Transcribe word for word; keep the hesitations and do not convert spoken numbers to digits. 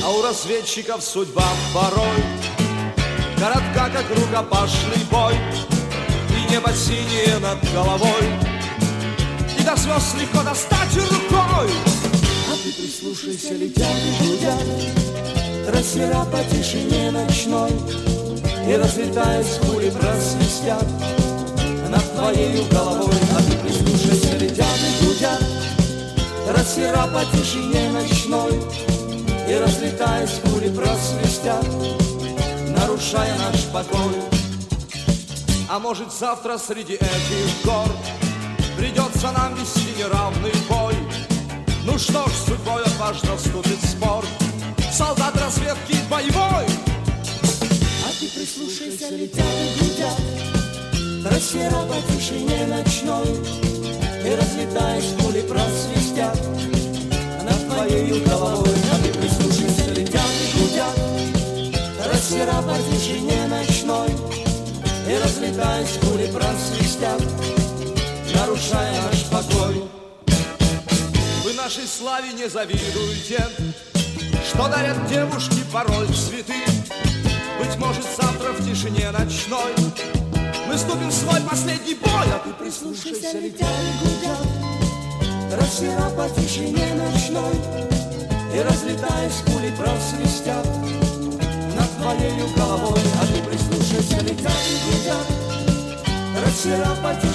А у разведчиков судьба порой коротка, как рукопашный бой, и небо синее над головой, и до звезд легко достать рукой. А ты прислушайся, летят и гудят трассера по тишине ночной, и разлетаясь пули просвистят над твоею головой. А ты прислушайся, летят и гудят трассера по тишине ночной, и разлетаясь пули просвистят, нарушая наш покой. А может завтра среди этих гор придется нам вести неравный бой? Ну что ж, с судьбой отважно вступит в спор солдат разведки боевой. А ты прислушайся, летят и гудят трассера по тишине ночной, и разлетаясь пули просвистят над твоею головой. А ты прислушайся, летят и гудят трассера по тишине ночной, и разлетаясь пули просвистят, нарушая наш покой. Вы нашей славе не завидуете, что дарят девушки порой цветы. Быть может завтра в тишине ночной мы вступим в свой последний бой. А ты прислушайся, летят и гудят трассера по тишине ночной, и разлетаясь пули просвистят над твоею головой. А ты прислушайся, летят и гудят трассера по тишине